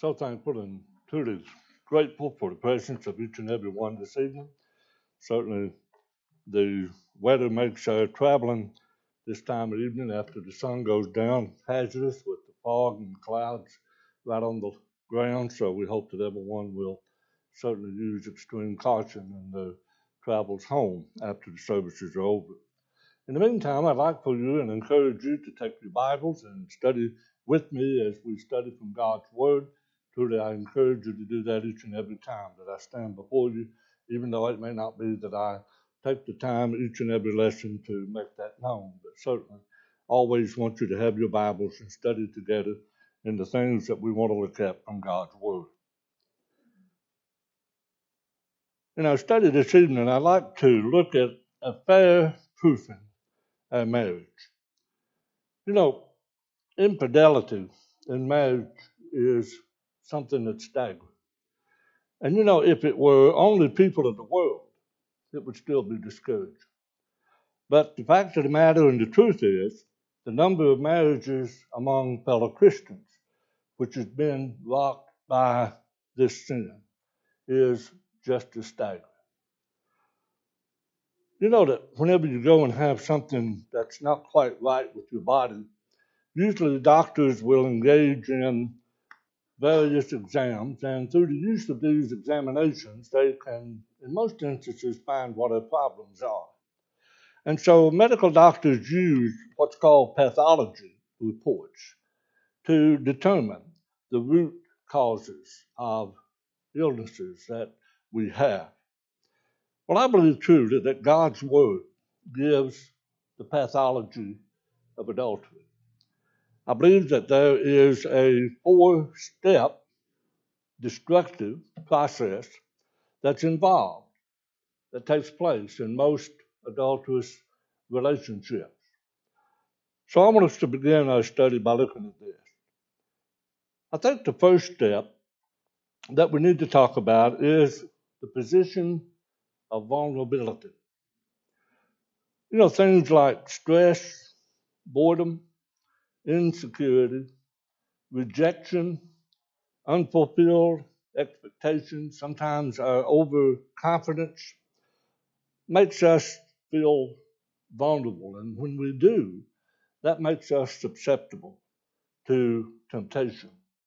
So thankful and truly grateful for the presence of each and every one this evening. Certainly, the weather makes traveling this time of evening after the sun goes down hazardous with the fog and clouds right on the ground. So we hope that everyone will certainly use extreme caution in their travels home after the services are over. In the meantime, I'd like for you and encourage you to take your Bibles and study with me as we study from God's Word. Truly, I encourage you to do that each and every time that I stand before you, even though it may not be that I take the time each and every lesson to make that known. But certainly, always want you to have your Bibles and study together in the things that we want to look at from God's Word. In our study this evening, I'd like to look at affair proofing a marriage. You know, infidelity in marriage is something that's staggering. And you know, if it were only people of the world, it would still be discouraging. But the fact of the matter and the truth is, the number of marriages among fellow Christians, which has been rocked by this sin, is just as staggering. You know that whenever you go and have something that's not quite right with your body, usually the doctors will engage in various exams, and through the use of these examinations, they can, in most instances, find what our problems are. And so medical doctors use what's called pathology reports to determine the root causes of illnesses that we have. Well, I believe truly that God's Word gives the pathology of adultery. I believe that there is a 4-step destructive process that's involved, that takes place in most adulterous relationships. So I want us to begin our study by looking at this. I think the first step that we need to talk about is the position of vulnerability. You know, things like stress, boredom, insecurity, rejection, unfulfilled expectations, sometimes our overconfidence makes us feel vulnerable. And when we do, that makes us susceptible to temptation.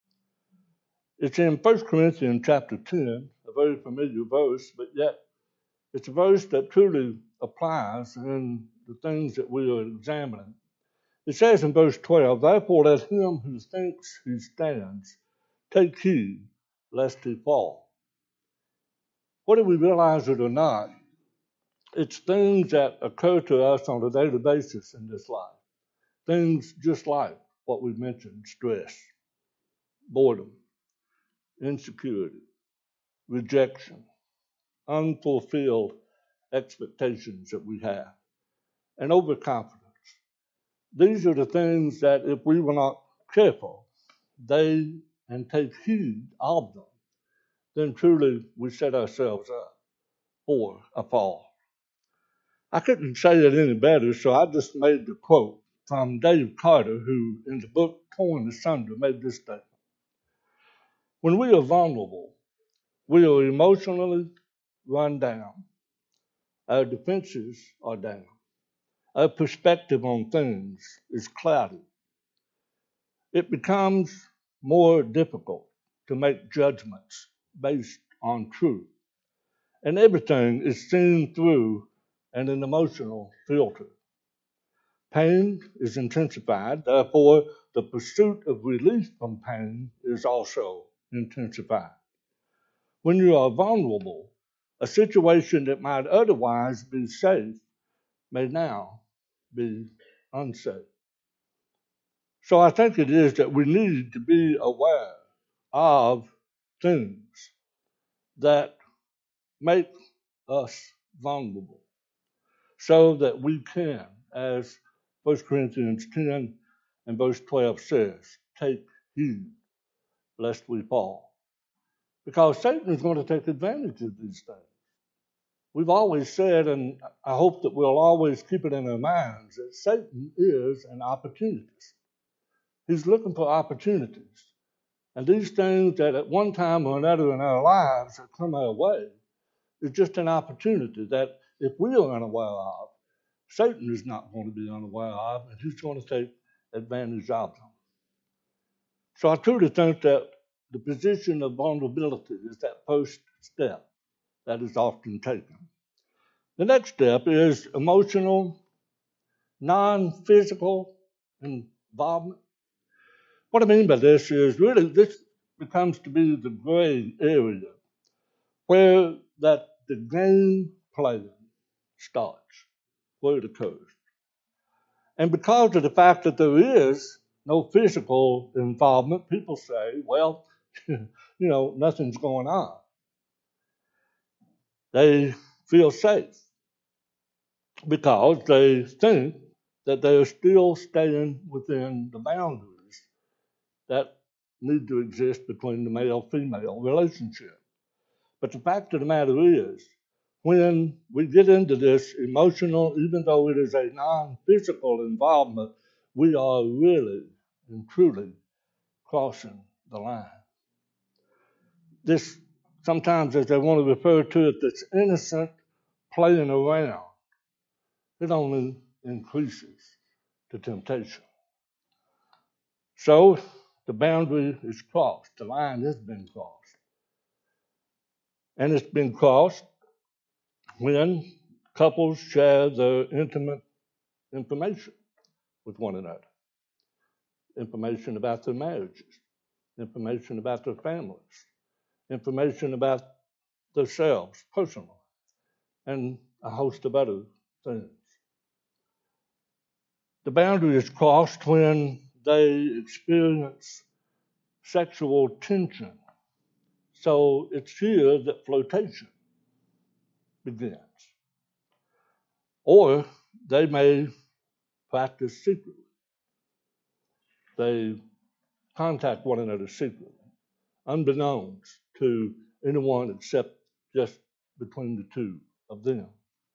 It's in 1 Corinthians chapter 10, a very familiar verse, but yet it's a verse that truly applies in the things that we are examining. It says in verse 12, "Therefore let him who thinks he stands take heed lest he fall." Whether we realize it or not, it's things that occur to us on a daily basis in this life. Things just like what we've mentioned: stress, boredom, insecurity, rejection, unfulfilled expectations that we have, and overconfidence. These are the things that if we were not careful, and take heed of them, then truly we set ourselves up for a fall. I couldn't say it any better, so I just made the quote from Dave Carter, who in the book Torn Asunder made this statement: "When we are vulnerable, we are emotionally run down. Our defenses are down. Our perspective on things is cloudy. It becomes more difficult to make judgments based on truth. And everything is seen through an emotional filter. Pain is intensified, therefore, the pursuit of relief from pain is also intensified. When you are vulnerable, a situation that might otherwise be safe may now be unsafe." So I think it is that we need to be aware of things that make us vulnerable so that we can, as 1 Corinthians 10 and verse 12 says, take heed lest we fall. Because Satan is going to take advantage of these things. We've always said, and I hope that we'll always keep it in our minds, that Satan is an opportunist. He's looking for opportunities And these things that at one time or another in our lives have come our way is just an opportunity that if we are unaware of, Satan is not going to be unaware of, and he's going to take advantage of them. So I truly think that the position of vulnerability is that first step that is often taken. The next step is emotional, non-physical involvement. What I mean by this is really this becomes to be the gray area where that the game playing starts, where it occurs. And because of the fact that there is no physical involvement, people say, well, nothing's going on. They feel safe because they think that they are still staying within the boundaries that need to exist between the male-female relationship. But the fact of the matter is, when we get into this emotional, even though it is a non-physical involvement, we are really and truly crossing the line. This, sometimes as they want to refer to it, this innocent playing around, it only increases the temptation. So the boundary is crossed, the line has been crossed. And it's been crossed when couples share their intimate information with one another. Information about their marriages, information about their families, information about themselves personally, and a host of other things. The boundary is crossed when they experience sexual tension. So it's here that flirtation begins. Or they may practice secretly. They contact one another secretly, unbeknownst to anyone except just between the two of them.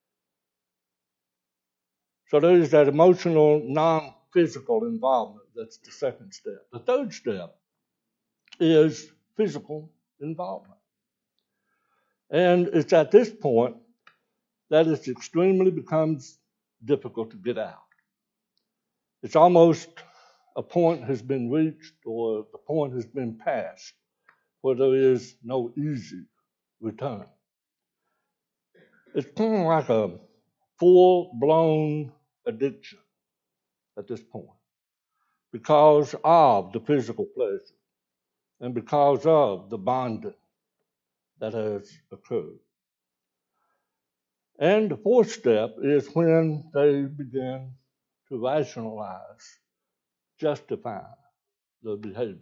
So there is that emotional, non-physical involvement. That's the second step. The third step is physical involvement. And it's at this point that it extremely becomes difficult to get out. It's almost a point has been reached or the point has been passed where there is no easy return. It's kind of like a full-blown addiction at this point because of the physical pleasure and because of the bonding that has occurred. And the fourth step is when they begin to rationalize, justify their behavior.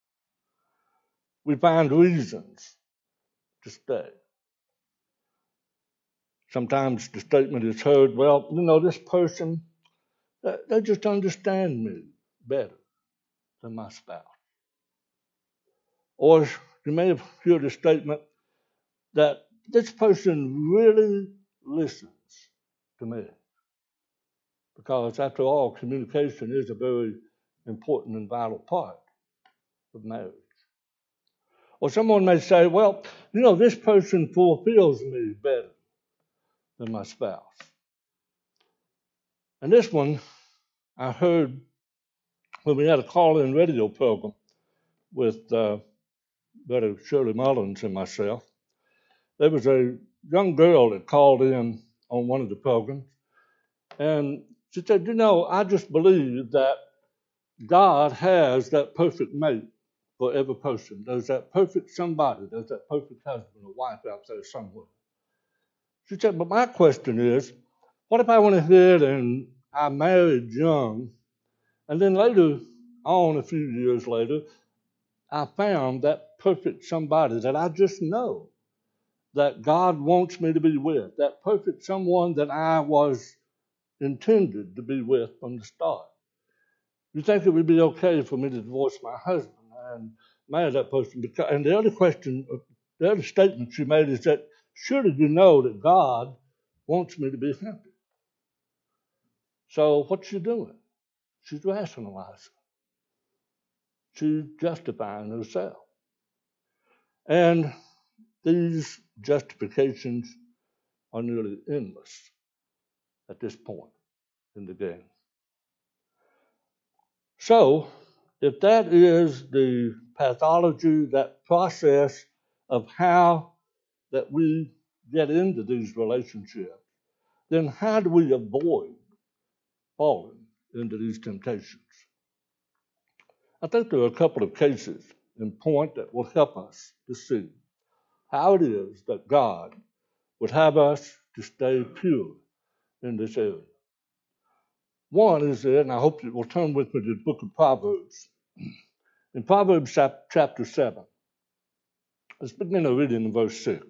We find reasons to stay. Sometimes the statement is heard, well, this person, they just understand me better than my spouse. Or you may have heard the statement that this person really listens to me. Because after all, communication is a very important and vital part of marriage. Or someone may say, well, this person fulfills me better than my spouse. And this one I heard when we had a call-in radio program with Brother Shirley Mullins and myself. There was a young girl that called in on one of the programs, and she said, I just believe that God has that perfect mate for every person. There's that perfect somebody, there's that perfect husband or wife out there somewhere. She said, but my question is, what if I went ahead and I married young, and then later on, a few years later, I found that perfect somebody that I just know that God wants me to be with, that perfect someone that I was intended to be with from the start. You think it would be okay for me to divorce my husband and marry that person? And the other statement she made is that surely you know that God wants me to be happy. So what's she doing? She's rationalizing. She's justifying herself. And these justifications are nearly endless at this point in the game. So, if that is the pathology, that process of how that we get into these relationships, then how do we avoid falling into these temptations? I think there are a couple of cases in point that will help us to see how it is that God would have us to stay pure in this area. One is that, and I hope you will turn with me to the book of Proverbs. In Proverbs chapter 7, let's begin to read in verse 6.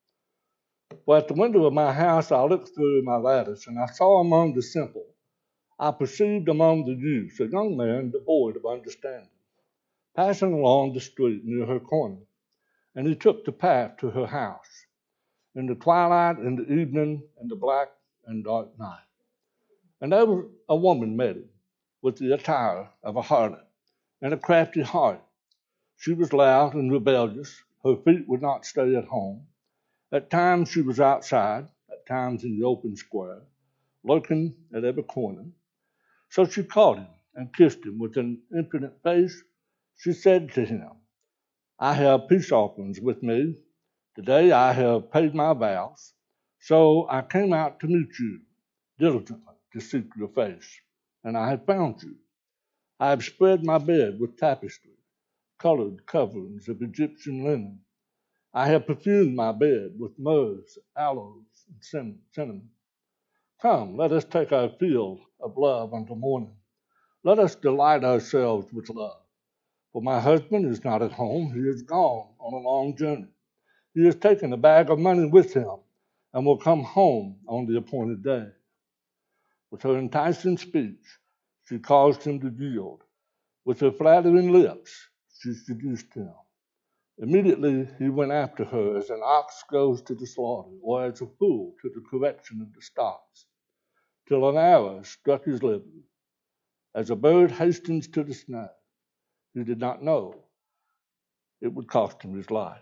For at the window of my house I looked through my lattice, and I saw among the simple, I perceived among the youths a young man devoid of understanding, passing along the street near her corner, and he took the path to her house, in the twilight, in the evening, in the black and dark night. And there was a woman met him, with the attire of a harlot, and a crafty heart. She was loud and rebellious. Her feet would not stay at home. At times she was outside, at times in the open square, lurking at every corner. So she caught him and kissed him with an impudent face. She said to him, I have peace offerings with me. Today I have paid my vows. So I came out to meet you diligently to seek your face, and I have found you. I have spread my bed with tapestry, colored coverings of Egyptian linen. I have perfumed my bed with myrrhs, aloes, and cinnamon. Come, let us take our fill of love until morning. Let us delight ourselves with love. For my husband is not at home. He is gone on a long journey. He has taken a bag of money with him and will come home on the appointed day. With her enticing speech, she caused him to yield. With her flattering lips, she seduced him. Immediately he went after her as an ox goes to the slaughter, or as a fool to the correction of the stocks, till an arrow struck his liver. As a bird hastens to the snare, he did not know it would cost him his life.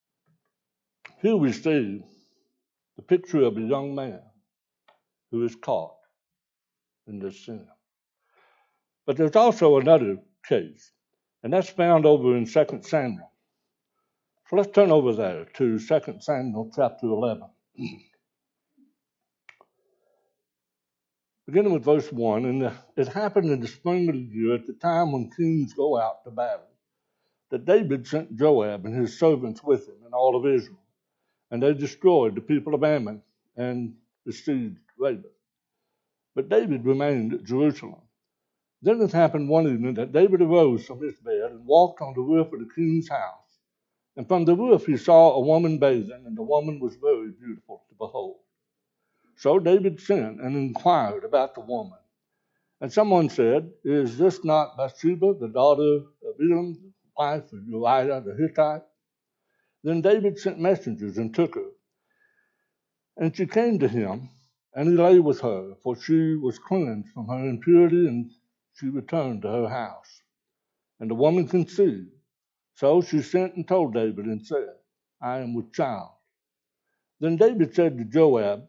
Here we see the picture of a young man who is caught in this sin. But there's also another case, and that's found over in 2 Samuel. So let's turn over there to 2 Samuel chapter 11. Beginning with verse 1, and it happened in the spring of the year, at the time when kings go out to battle, that David sent Joab and his servants with him and all of Israel, and they destroyed the people of Ammon and besieged Rabbah. But David remained at Jerusalem. Then it happened one evening that David arose from his bed and walked on the roof of the king's house. And from the roof he saw a woman bathing, and the woman was very beautiful to behold. So David sent and inquired about the woman. And someone said, Is this not Bathsheba, the daughter of Elam, wife of Uriah the Hittite? Then David sent messengers and took her. And she came to him, and he lay with her, for she was cleansed from her impurity, and she returned to her house. And the woman conceived. So she sent and told David and said, I am with child. Then David sent to Joab,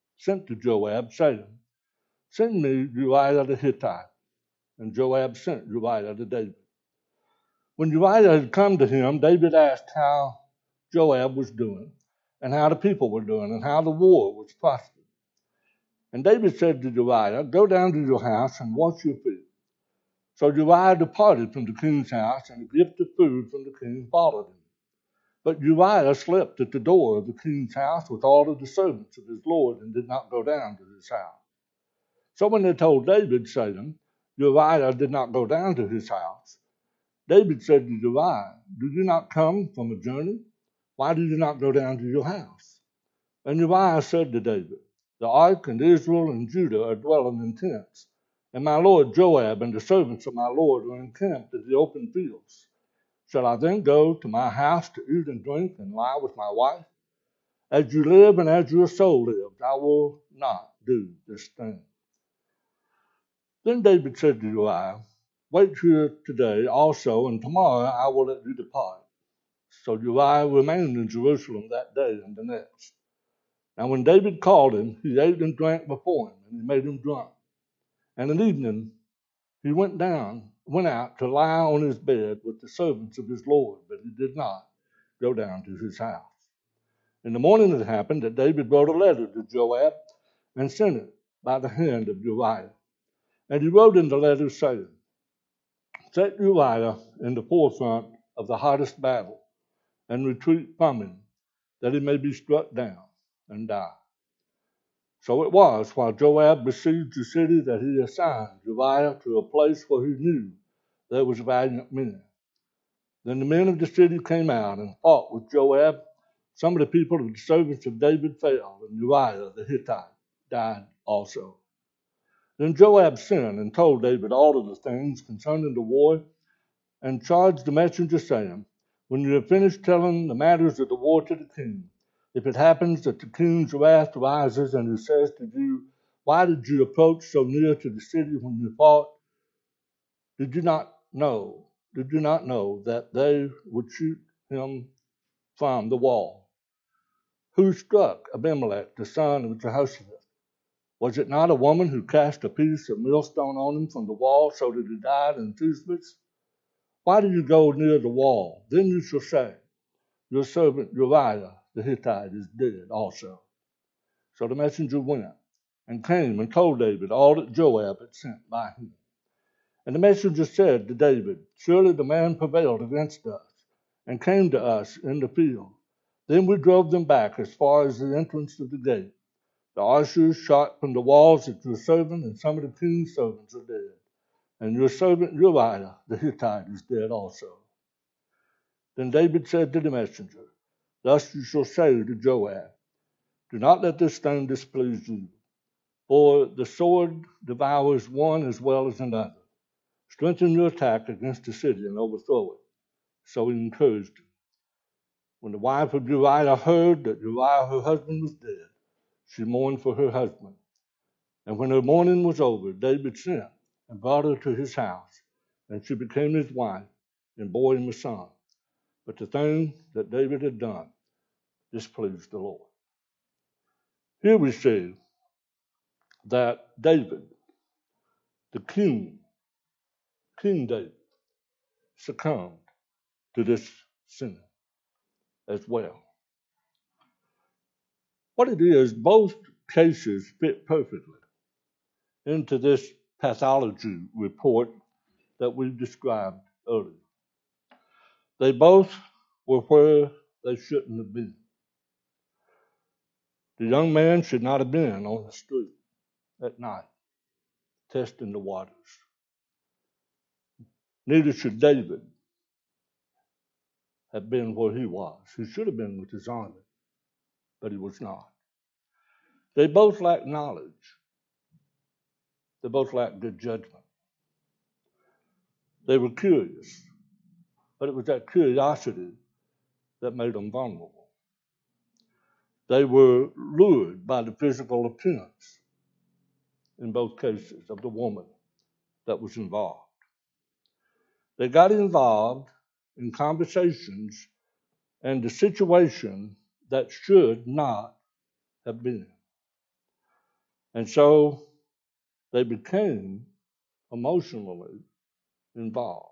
saying, Send me Uriah the Hittite. And Joab sent Uriah to David. When Uriah had come to him, David asked how Joab was doing, and how the people were doing, and how the war was prospering. And David said to Uriah, Go down to your house and wash your feet. So Uriah departed from the king's house, and a gift of food from the king followed him. But Uriah slept at the door of the king's house with all of the servants of his lord, and did not go down to his house. So when they told David, saying, Uriah did not go down to his house, David said to Uriah, Do you not come from a journey? Why do you not go down to your house? And Uriah said to David, The ark and Israel and Judah are dwelling in tents, and my lord Joab and the servants of my lord are encamped in the open fields. Shall I then go to my house to eat and drink and lie with my wife? As you live and as your soul lives, I will not do this thing. Then David said to Uriah, wait here today also, and tomorrow I will let you depart. So Uriah remained in Jerusalem that day and the next. Now when David called him, he ate and drank before him, and he made him drunk. And in the evening he went out to lie on his bed with the servants of his Lord, but he did not go down to his house. In the morning it happened that David wrote a letter to Joab and sent it by the hand of Uriah. And he wrote in the letter saying, set Uriah in the forefront of the hottest battle, and retreat from him, that he may be struck down and die. So it was, while Joab besieged the city, that he assigned Uriah to a place where he knew there was valiant men. Then the men of the city came out and fought with Joab. Some of the people of the servants of David fell, and Uriah the Hittite died also. Then Joab sent and told David all of the things concerning the war, and charged the messenger, saying, when you have finished telling the matters of the war to the king, if it happens that the king's wrath rises and he says to you, why did you approach so near to the city when you fought? Did you not know that they would shoot him from the wall? Who struck Abimelech, the son of Jehoshaphat? Was it not a woman who cast a piece of millstone on him from the wall so that he died in two bits? Why do you go near the wall? Then you shall say, your servant Uriah the Hittite is dead also. So the messenger went and came and told David all that Joab had sent by him. And the messenger said to David, surely the man prevailed against us and came to us in the field. Then we drove them back as far as the entrance of the gate. The archers shot from the walls at your servant, and some of the king's servants are dead. And your servant Uriah the Hittite is dead also. Then David said to the messenger, thus you shall say to Joab, do not let this thing displease you, for the sword devours one as well as another. Strengthen your attack against the city and overthrow it. So he encouraged him. When the wife of Uriah heard that Uriah her husband was dead, she mourned for her husband. And when her mourning was over, David sent and brought her to his house, and she became his wife and bore him a son. But the thing that David had done displeased the Lord. Here we see that David, the king David, succumbed to this sin as well. What it is, both cases fit perfectly into this pathology report that we described earlier. They both were where they shouldn't have been. The young man should not have been on the street at night, testing the waters. Neither should David have been where he was. He should have been with his army, but he was not. They both lacked knowledge. They both lacked good judgment. They were curious, but it was that curiosity that made them vulnerable. They were lured by the physical appearance, in both cases, of the woman that was involved. They got involved in conversations and the situation that should not have been. And so they became emotionally involved.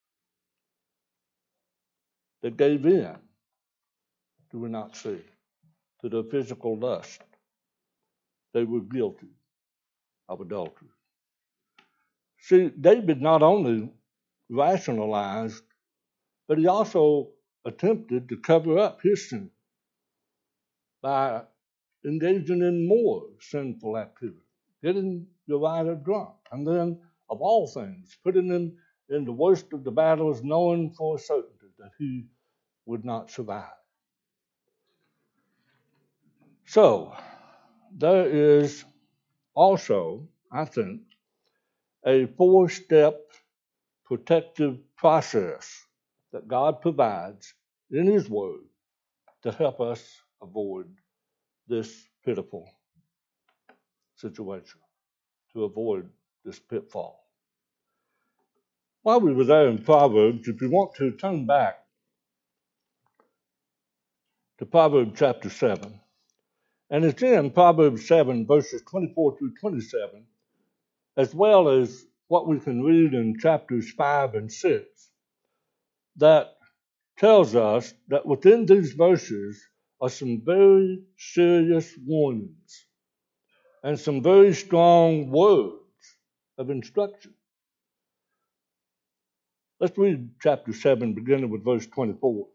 They gave in, do we not see, to their physical lust. They were guilty of adultery. See, David not only rationalized, but he also attempted to cover up his sin by engaging in more sinful activity, getting Uriah drunk, and then, of all things, putting him in the worst of the battles, knowing for certainty that he would not survive. So, there is also, I think, a 4-step protective process that God provides in His Word to help us avoid this pitiful situation, to avoid this pitfall. While we were there in Proverbs, if you want to turn back to Proverbs chapter 7, and it's in Proverbs 7, verses 24 through 27, as well as what we can read in chapters 5 and 6, that tells us that within these verses are some very serious warnings and some very strong words of instruction. Let's read chapter 7, beginning with verse 24.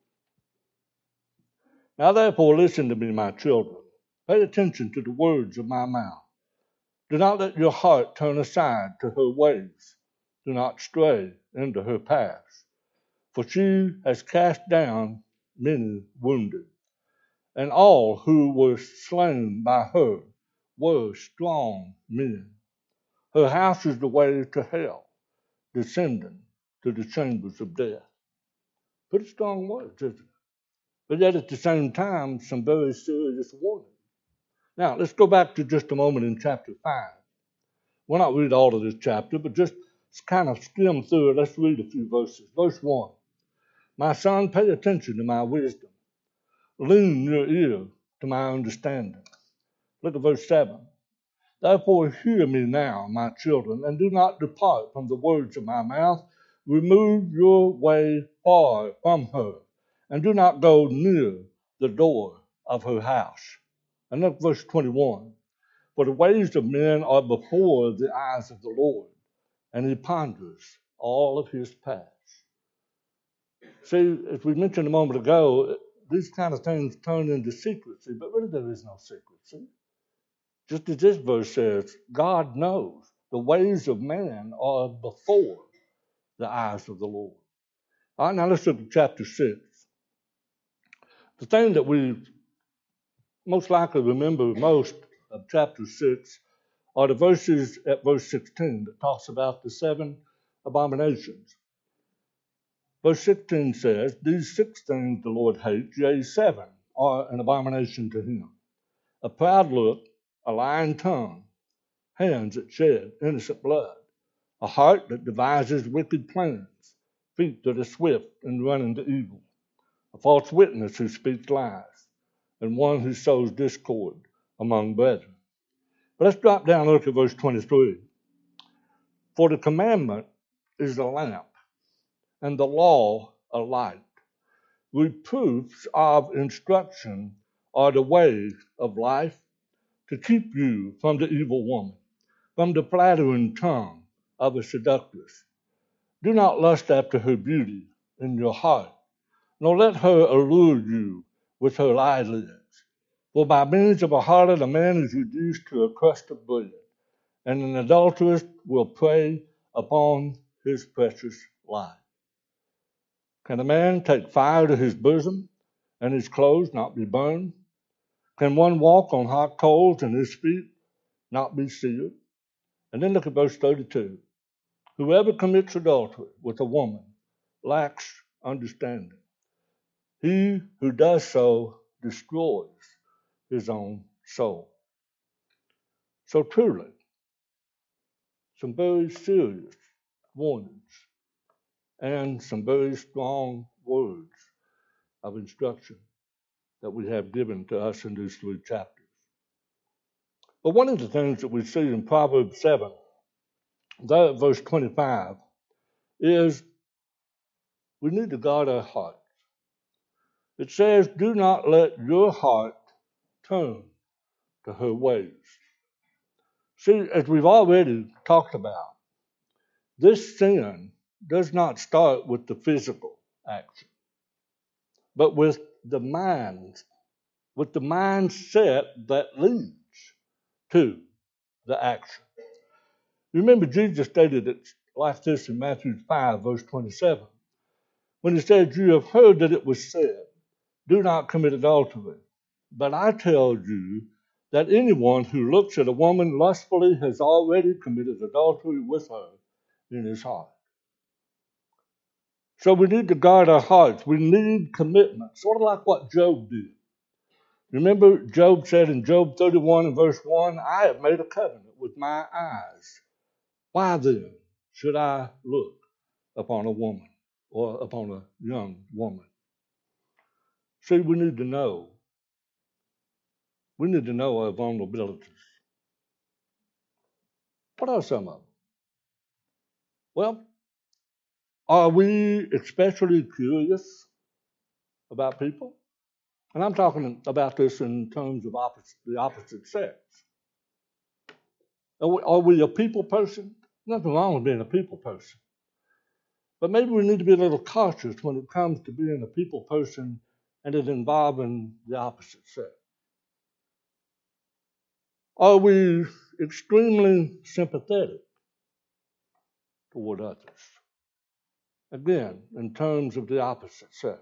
Now therefore listen to me, my children. Pay attention to the words of my mouth. Do not let your heart turn aside to her ways. Do not stray into her paths. For she has cast down many wounded, and all who were slain by her were strong men. Her house is the way to hell, descending to the chambers of death. Pretty strong words, isn't it? But yet at the same time, some very serious warning. Now, let's go back to just a moment in chapter 5. We'll not read all of this chapter, but just kind of skim through it. Let's read a few verses. Verse 1. My son, pay attention to my wisdom. Lean your ear to my understanding. Look at verse 7. Therefore hear me now, my children, and do not depart from the words of my mouth. Remove your way far from her, and do not go near the door of her house. And look at verse 21. For the ways of men are before the eyes of the Lord, and he ponders all of his paths. See, as we mentioned a moment ago, these kind of things turn into secrecy, but really there is no secrecy. Just as this verse says, God knows the ways of man are before the eyes of the Lord. All right, now let's look at chapter 6. The thing that we most likely remember most of chapter 6 are the verses at verse 16 that talks about the 7 abominations. Verse 16 says, these 6 things the Lord hates, yea, 7 are an abomination to him. A proud look, a lying tongue, hands that shed innocent blood, a heart that devises wicked plans, feet that are swift in running to evil, a false witness who speaks lies, and one who sows discord among brethren. But let's drop down and look at verse 23. For the commandment is a lamp, and the law a light. Reproofs of instruction are the ways of life, to keep you from the evil woman, from the flattering tongue of a seductress. Do not lust after her beauty in your heart, nor let her allure you with her eyelids. For by means of a harlot a man is reduced to a crust of bread, and an adulteress will prey upon his precious life. Can a man take fire to his bosom, and his clothes not be burned? Can one walk on hot coals, and his feet not be seared? And then look at verse 32. Whoever commits adultery with a woman lacks understanding. He who does so destroys his own soul. So truly, some very serious warnings and some very strong words of instruction that we have given to us in these 3 chapters. But one of the things that we see in Proverbs 7, there at verse 25, is we need to guard our hearts. It says, do not let your heart turn to her ways. See, as we've already talked about, this sin does not start with the physical action, but with the mind, with the mindset that leads to the action. Remember, Jesus stated it like this in Matthew 5, verse 27, when he said, you have heard that it was said, do not commit adultery. But I tell you that anyone who looks at a woman lustfully has already committed adultery with her in his heart. So we need to guard our hearts. We need commitment, sort of like what Job did. Remember, Job said in Job 31 and verse 1, I have made a covenant with my eyes. Why then should I look upon a woman or upon a young woman. See, we need to know. We need to know our vulnerabilities. What are some of them? Well, are we especially curious about people? And I'm talking about this in terms of the opposite sex. Are we a people person? Nothing wrong with being a people person. But maybe we need to be a little cautious when it comes to being a people person and it involving the opposite sex. Are we extremely sympathetic toward others? Again, in terms of the opposite sex.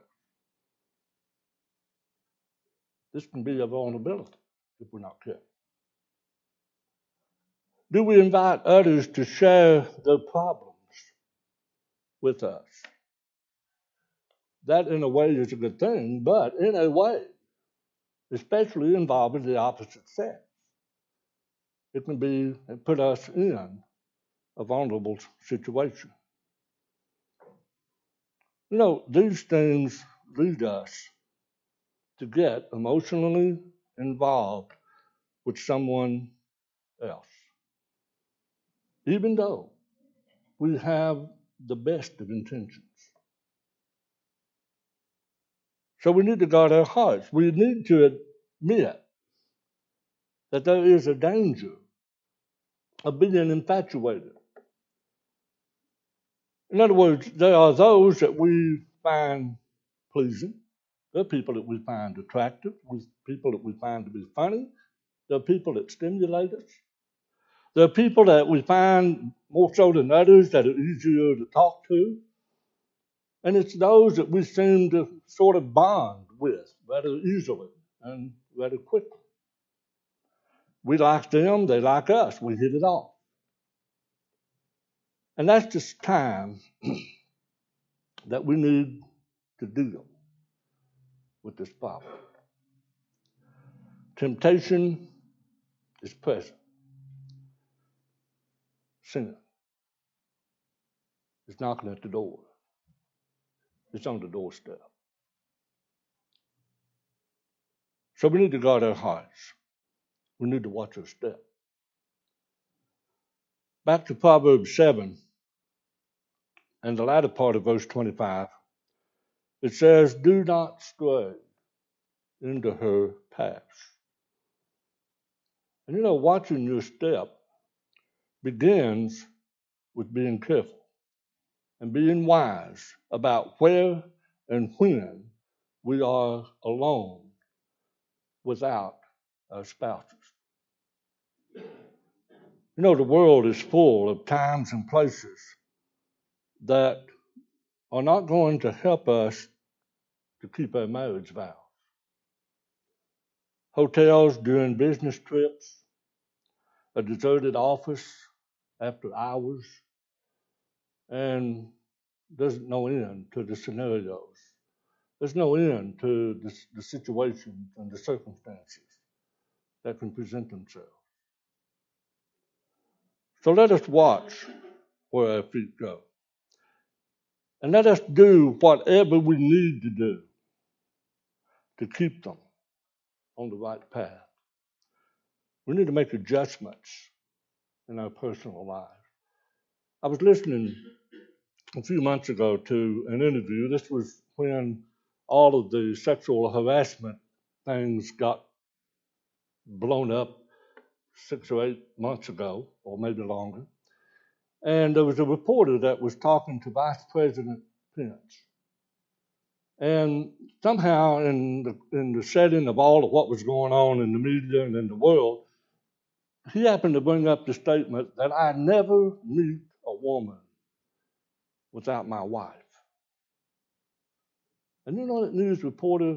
This can be a vulnerability if we're not careful. Do we invite others to share their problems with us? That, in a way, is a good thing, but in a way, especially involving the opposite sex, it can put us in a vulnerable situation. You know, these things lead us to get emotionally involved with someone else, even though we have the best of intentions. So we need to guard our hearts. We need to admit that there is a danger of being infatuated. In other words, there are those that we find pleasing. There are people that we find attractive, people that we find to be funny. There are people that stimulate us. There are people that we find more so than others that are easier to talk to. And it's those that we seem to sort of bond with rather easily and rather quickly. We like them, they like us. We hit it off. And that's just time that we need to deal with this problem. Temptation is present. Sin is knocking at the door. It's on the doorstep. So we need to guard our hearts. We need to watch our step. Back to Proverbs 7 and the latter part of verse 25. It says, do not stray into her paths. And you know, watching your step begins with being careful and being wise about where and when we are alone without our spouses. You know, the world is full of times and places that are not going to help us to keep our marriage vows. Hotels during business trips, a deserted office after hours, and there's no end to the scenarios. There's no end to the situations and the circumstances that can present themselves. So let us watch where our feet go. And let us do whatever we need to do to keep them on the right path. We need to make adjustments in our personal lives. I was listening a few months ago to an interview. This was when all of the sexual harassment things got blown up 6 or 8 months ago, or maybe longer. And there was a reporter that was talking to Vice President Pence. And somehow in the setting of all of what was going on in the media and in the world, he happened to bring up the statement that I never meet a woman without my wife. And you know, that news reporter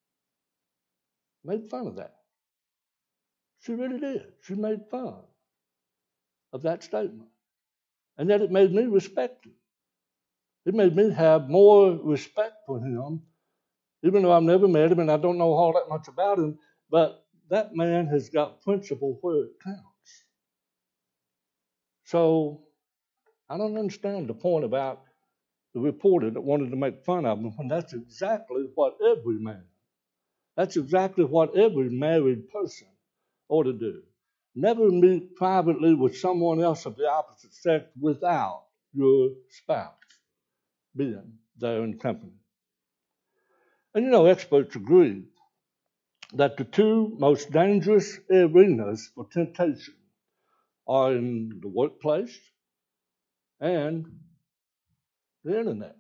made fun of that. She really did. She made fun of that statement. And yet it made me respect him. It made me have more respect for him, even though I've never met him and I don't know all that much about him, but that man has got principle where it counts. So I don't understand the point about the reporter that wanted to make fun of him, when that's exactly what that's exactly what every married person ought to do. Never meet privately with someone else of the opposite sex without your spouse being there in company. And experts agree that the two most dangerous arenas for temptation are in the workplace and the internet.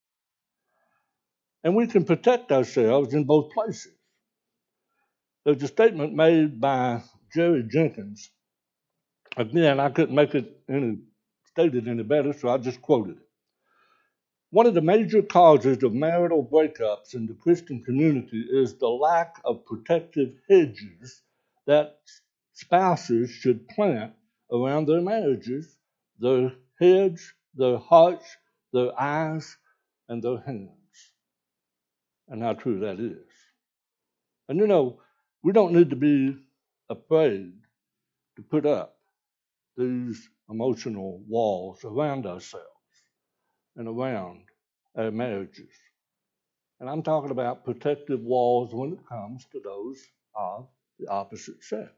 And we can protect ourselves in both places. There's a statement made by Jerry Jenkins. Again, I couldn't make it stated any better, so I just quoted it. One of the major causes of marital breakups in the Christian community is the lack of protective hedges that spouses should plant around their marriages, their heads, their hearts, their eyes, and their hands. And how true that is. And we don't need to be afraid to put up these emotional walls around ourselves and around our marriages. And I'm talking about protective walls when it comes to those of the opposite sex.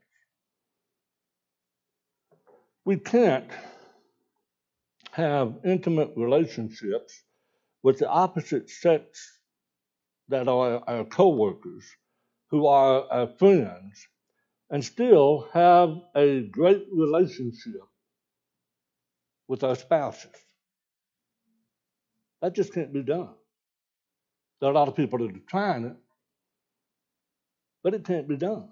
We can't have intimate relationships with the opposite sex that are our co-workers, who are our friends, and still have a great relationship with our spouses. That just can't be done. There are a lot of people that are trying it, but it can't be done.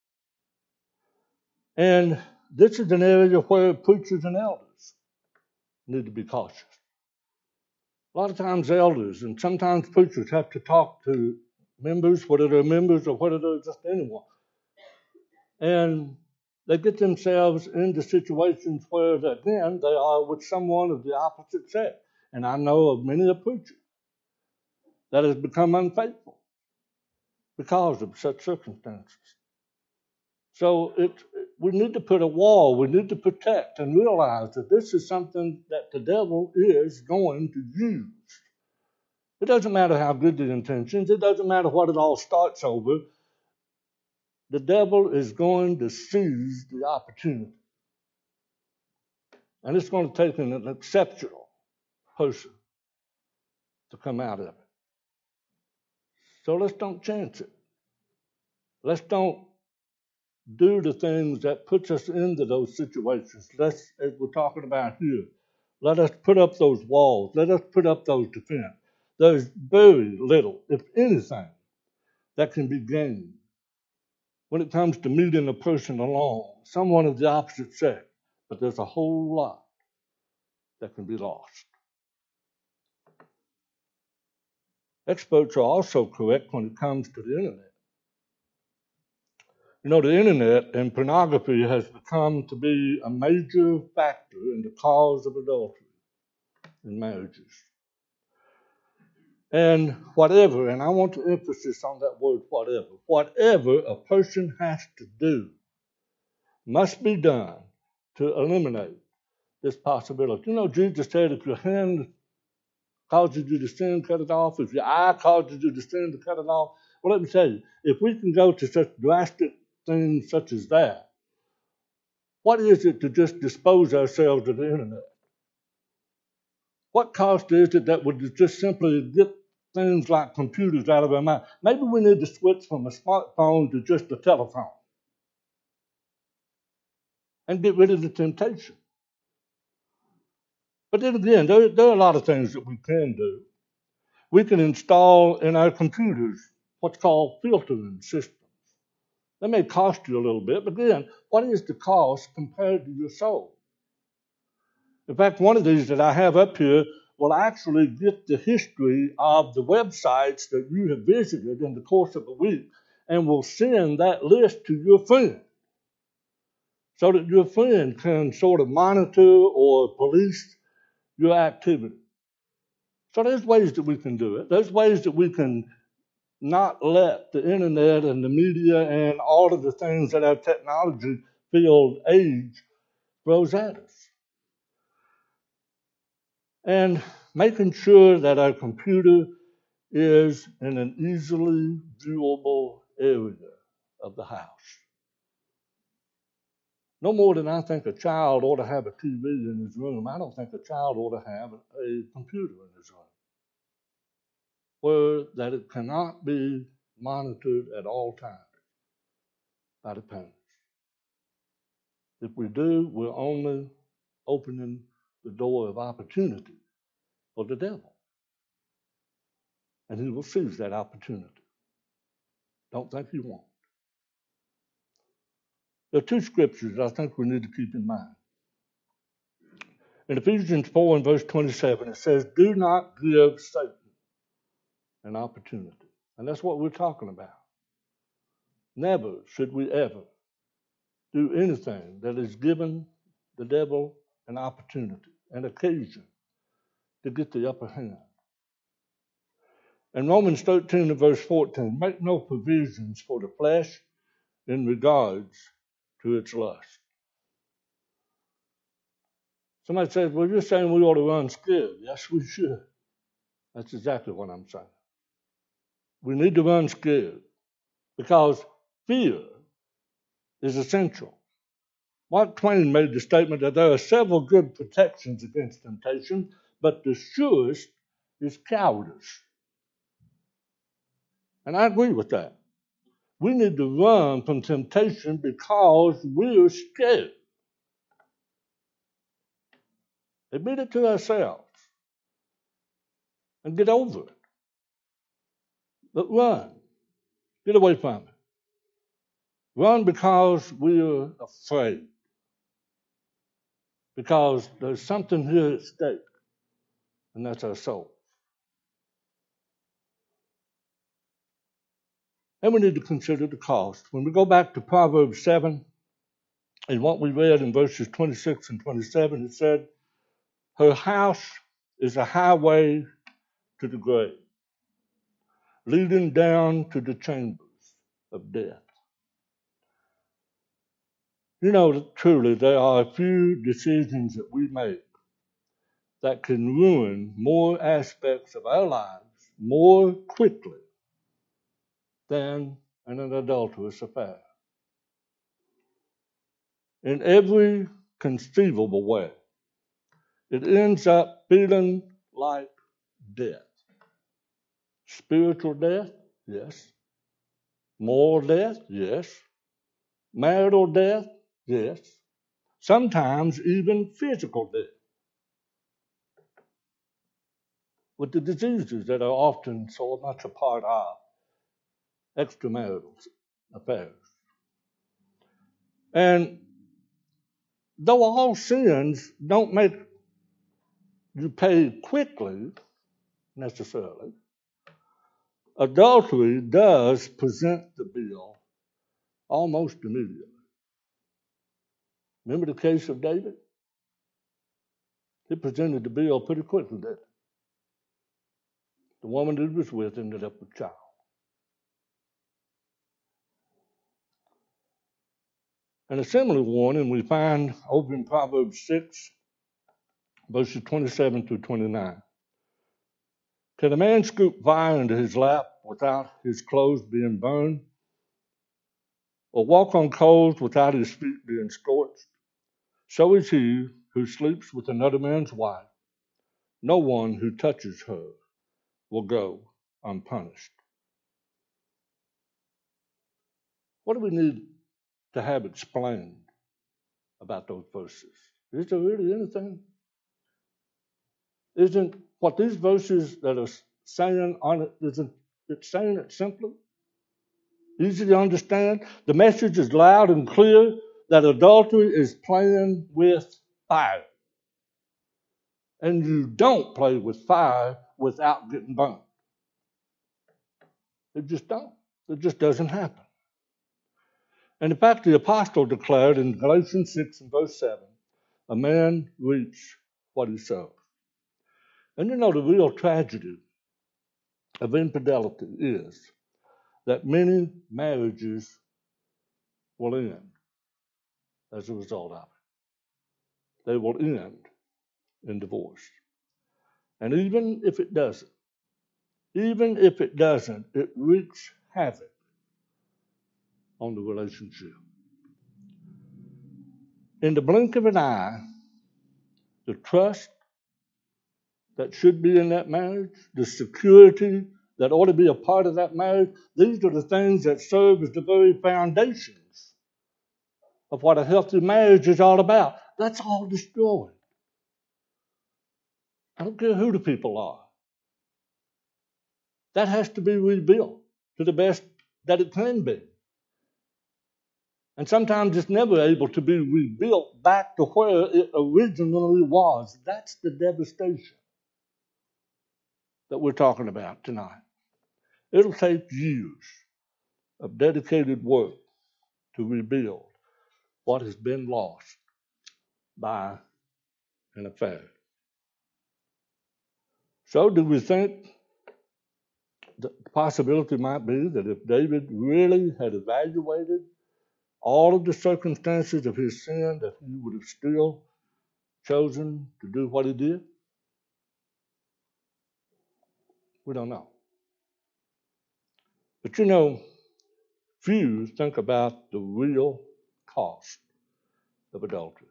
And this is an area where preachers and elders need to be cautious. A lot of times elders and sometimes preachers have to talk to members, whether they're members or whether they're just anyone. And they get themselves into situations where, again, they are with someone of the opposite sex. And I know of many a preacher that has become unfaithful because of such circumstances. So we need to put a wall, we need to protect and realize that this is something that the devil is going to use. It doesn't matter how good the intentions, it doesn't matter what it all starts over. The devil is going to seize the opportunity. And it's going to take an exceptional person to come out of it. So let's don't chance it. Let's don't do the things that puts us into those situations. Let's, as we're talking about here, let us put up those walls. Let us put up those defense. There's very little, if anything, that can be gained when it comes to meeting a person alone, someone of the opposite sex. But there's a whole lot that can be lost. Experts are also correct when it comes to the internet. The internet and pornography has become to be a major factor in the cause of adultery in marriages. And whatever, and I want to emphasize on that word whatever a person has to do must be done to eliminate this possibility. Jesus said, if your hand causes you to sin, cut it off. If your eye causes you to sin, to cut it off. Well, let me tell you, if we can go to such drastic things such as that, what is it to just dispose ourselves of the internet? What cost is it that would just simply get things like computers out of our mind? Maybe we need to switch from a smartphone to just a telephone and get rid of the temptation. But then again, there are a lot of things that we can do. We can install in our computers what's called filtering systems. That may cost you a little bit, but again, what is the cost compared to your soul? In fact, one of these that I have up here will actually get the history of the websites that you have visited in the course of a week and will send that list to your friend so that your friend can sort of monitor or police your activity. So there's ways that we can do it. There's ways that we can not let the internet and the media and all of the things that our technology-filled age throws at us. And making sure that our computer is in an easily viewable area of the house. No more than I think a child ought to have a TV in his room, I don't think a child ought to have a computer in his room, where that it cannot be monitored at all times by the parents. If we do, we're only opening the door of opportunity for the devil. And he will seize that opportunity. Don't think he won't. There are two scriptures I think we need to keep in mind. In Ephesians 4 and verse 27, it says, do not give Satan an opportunity. And that's what we're talking about. Never should we ever do anything that is giving the devil an opportunity, an occasion to get the upper hand. In Romans 13 and verse 14, make no provisions for the flesh in regards to its lust. Somebody says, well, you're saying we ought to run scared. Yes, we should. That's exactly what I'm saying. We need to run scared because fear is essential. Mark Twain made the statement that there are several good protections against temptation, but the surest is cowardice. And I agree with that. We need to run from temptation because we're scared. Admit it to ourselves and get over it. But run. Get away from it. Run because we're afraid. Because there's something here at stake, and that's our soul. And we need to consider the cost. When we go back to Proverbs 7, and what we read in verses 26 and 27, it said, her house is a highway to the grave, leading down to the chambers of death. You know, truly, there are a few decisions that we make that can ruin more aspects of our lives more quickly than an adulterous affair. In every conceivable way, it ends up feeling like death. Spiritual death, yes. Moral death, yes. Marital death, yes. Sometimes even physical death. With the diseases that are often so much a part of extramarital affairs. And though all sins don't make you pay quickly, necessarily, adultery does present the bill almost immediately. Remember the case of David? He presented the bill pretty quickly, didn't he? The woman that he was with ended up with child. And a similar warning we find over in Proverbs 6, verses 27 through 29. Can a man scoop fire into his lap without his clothes being burned? Or walk on coals without his feet being scorched? So is he who sleeps with another man's wife. No one who touches her will go unpunished. What do we need to have explained about those verses? Is there really anything? Isn't what these verses that are saying on it, isn't it saying it simply? Easy to understand? The message is loud and clear that adultery is playing with fire. And you don't play with fire without getting burned. It just don't. It just doesn't happen. And in fact, the apostle declared in Galatians 6 and verse 7, a man reaps what he sows. And you know, the real tragedy of infidelity is that many marriages will end as a result of it. They will end in divorce. And even if it doesn't, it wreaks havoc on the relationship. In the blink of an eye, the trust that should be in that marriage, the security that ought to be a part of that marriage, these are the things that serve as the very foundations of what a healthy marriage is all about. That's all destroyed. I don't care who the people are. That has to be rebuilt to the best that it can be. And sometimes it's never able to be rebuilt back to where it originally was. That's the devastation that we're talking about tonight. It'll take years of dedicated work to rebuild what has been lost by an affair. So do we think the possibility might be that if David really had evaluated all of the circumstances of his sin, that he would have still chosen to do what he did? We don't know. But you know, few think about the real cost of adultery.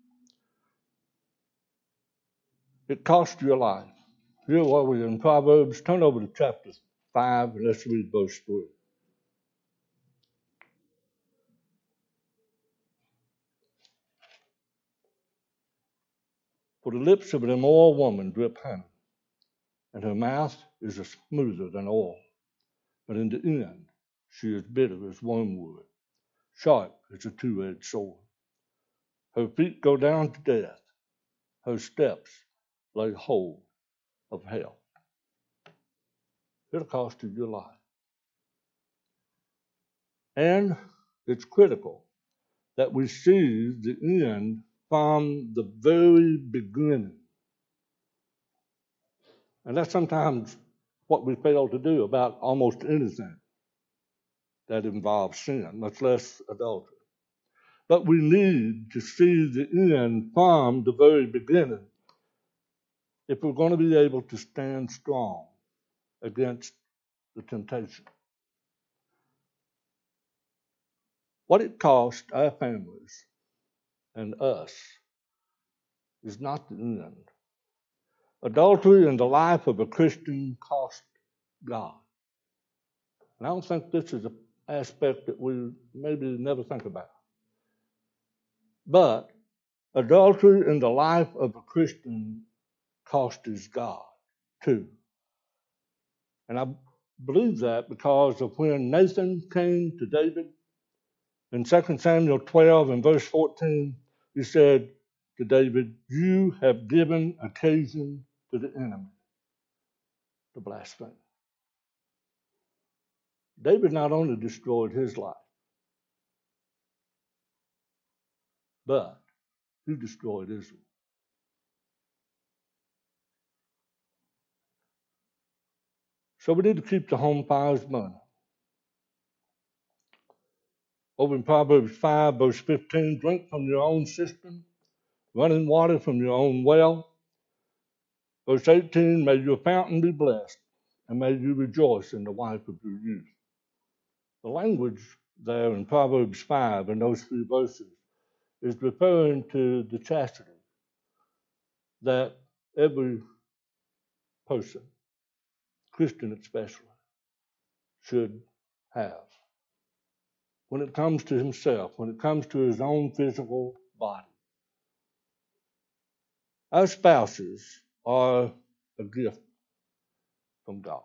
It cost your life. Here are we in Proverbs. Turn over to chapter 5 and let's read verse 3. For the lips of an immoral woman drip honey, and her mouth is smoother than oil. But in the end, she is bitter as wormwood, sharp as a two-edged sword. Her feet go down to death. Her steps lay hold of hell. It'll cost you your life. And it's critical that we see the end from the very beginning. And that's sometimes what we fail to do about almost anything that involves sin, much less adultery. But we need to see the end from the very beginning if we're going to be able to stand strong against the temptation. What it cost our families and us is not the end. Adultery in the life of a Christian cost God. And I don't think this is an aspect that we maybe never think about. But adultery in the life of a Christian costs God too. And I believe that because of when Nathan came to David in 2 Samuel 12 and verse 14, he said to David, "You have given occasion to the enemy to blaspheme." David not only destroyed his life, but he destroyed Israel. So we need to keep the home fires burning. Over in Proverbs 5, verse 15, drink from your own cistern, running water from your own well. Verse 18, may your fountain be blessed, and may you rejoice in the wife of your youth. The language there in Proverbs 5 in those few verses is referring to the chastity that every person, Christian especially, should have. When it comes to himself, when it comes to his own physical body. Our spouses are a gift from God.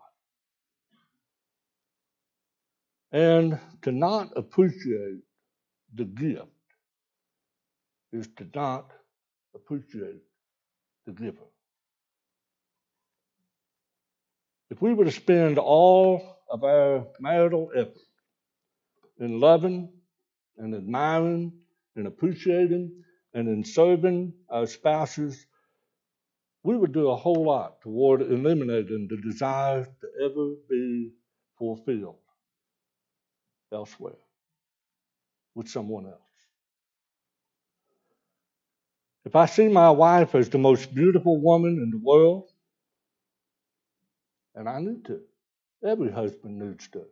And to not appreciate the gift is to not appreciate the giver. If we were to spend all of our marital effort in loving and admiring and appreciating and in serving our spouses, we would do a whole lot toward eliminating the desire to ever be fulfilled elsewhere with someone else. If I see my wife as the most beautiful woman in the world, And I need to. Every husband needs to.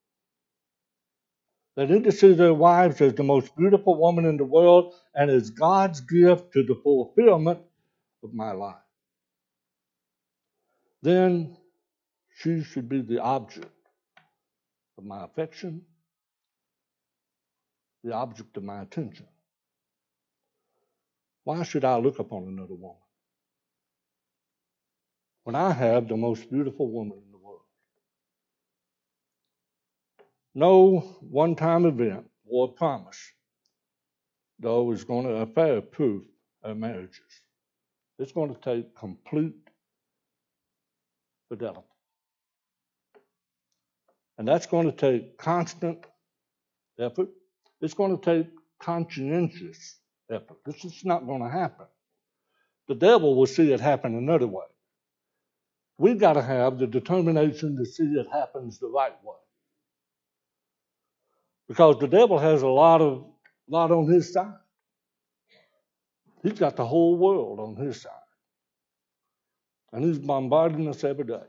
They need to see their wives as the most beautiful woman in the world and as God's gift to the fulfillment of my life. Then she should be the object of my affection, the object of my attention. Why should I look upon another woman when I have the most beautiful woman in the world? No one-time event or promise, though, is going to affair-proof our marriages. It's going to take complete fidelity. And that's going to take constant effort. It's going to take conscientious effort. This is not going to happen. The devil will see it happen another way. We've got to have the determination to see it happens the right way. Because the devil has a lot on his side. He's got the whole world on his side. And he's bombarding us every day.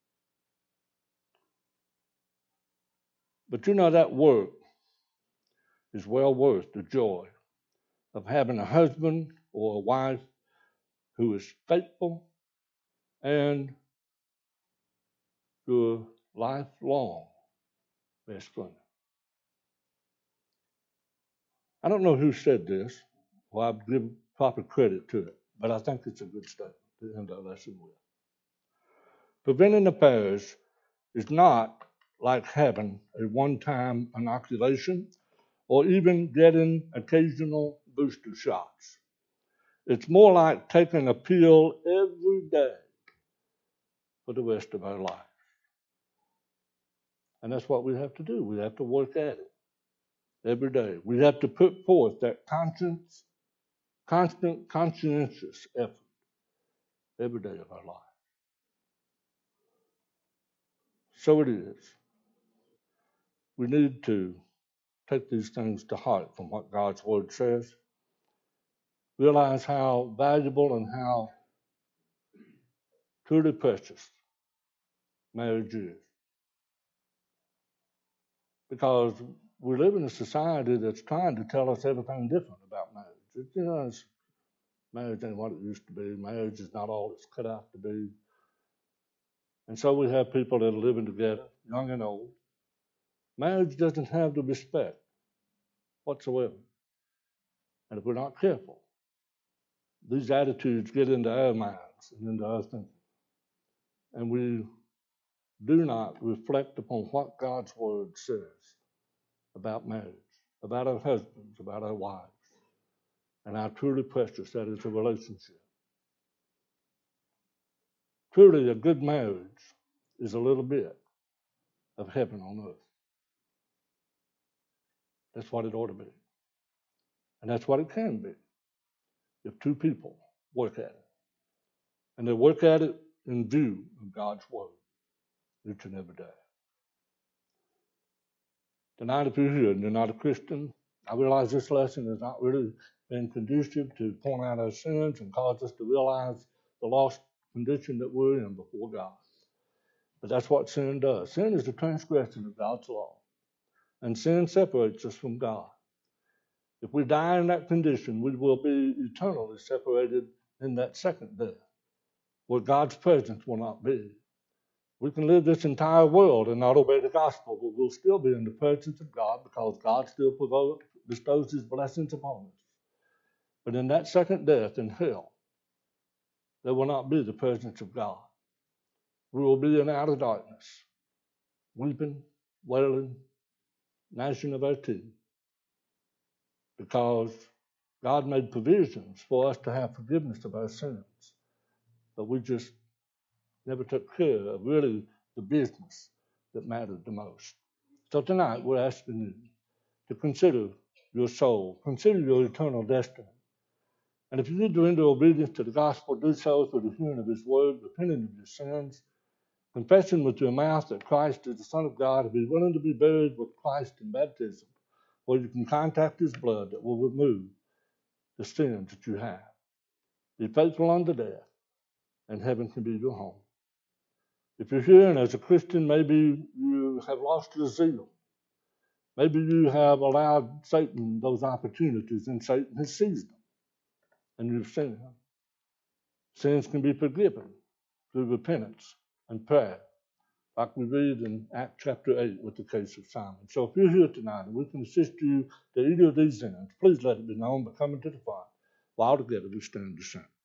But you know, that work is well worth the joy of having a husband or a wife who is faithful and your lifelong best friend. I don't know who said this, or I'll give proper credit to it, but I think it's a good statement to end our lesson with. Preventing affairs is not like having a one-time inoculation or even getting occasional booster shots. It's more like taking a pill every day for the rest of our life. And that's what we have to do. We have to work at it every day. We have to put forth that constant, conscientious effort every day of our life. So it is. We need to take these things to heart from what God's Word says. Realize how valuable and how truly precious marriage is. Because we live in a society that's trying to tell us everything different about marriage. Marriage ain't what it used to be. Marriage is not all it's cut out to be. And so we have people that are living together, young and old. Marriage doesn't have the respect whatsoever. And if we're not careful, these attitudes get into our minds and into our thinking. And we do not reflect upon what God's Word says about marriage, about our husbands, about our wives, and how truly precious that is a relationship. Truly, a good marriage is a little bit of heaven on earth. That's what it ought to be. And that's what it can be if two people work at it. And they work at it in view of God's Word each and every day. Tonight, if you're here and you're not a Christian, I realize this lesson has not really been conducive to point out our sins and cause us to realize the lost condition that we're in before God. But that's what sin does. Sin is the transgression of God's law. And sin separates us from God. If we die in that condition, we will be eternally separated in that second death, where God's presence will not be. We can live this entire world and not obey the gospel, but we'll still be in the presence of God because God still bestows his blessings upon us. But in that second death in hell, there will not be the presence of God. We will be in outer darkness, weeping, wailing, gnashing of our teeth, because God made provisions for us to have forgiveness of our sins. But we just never took care of really the business that mattered the most. So tonight we're asking you to consider your soul, consider your eternal destiny. And if you need to render obedience to the gospel, do so through the hearing of his word, repenting of your sins, confessing with your mouth that Christ is the Son of God, and be willing to be buried with Christ in baptism, where you can contact his blood that will remove the sins that you have. Be faithful unto death, and heaven can be your home. If you're here and as a Christian, maybe you have lost your zeal. Maybe you have allowed Satan those opportunities and Satan has seized them and you've sinned. Sins can be forgiven through repentance and prayer, like we read in Acts chapter 8 with the case of Simon. So if you're here tonight and we can assist you to either of these ends, please let it be known by coming to the front. While together we stand to sing.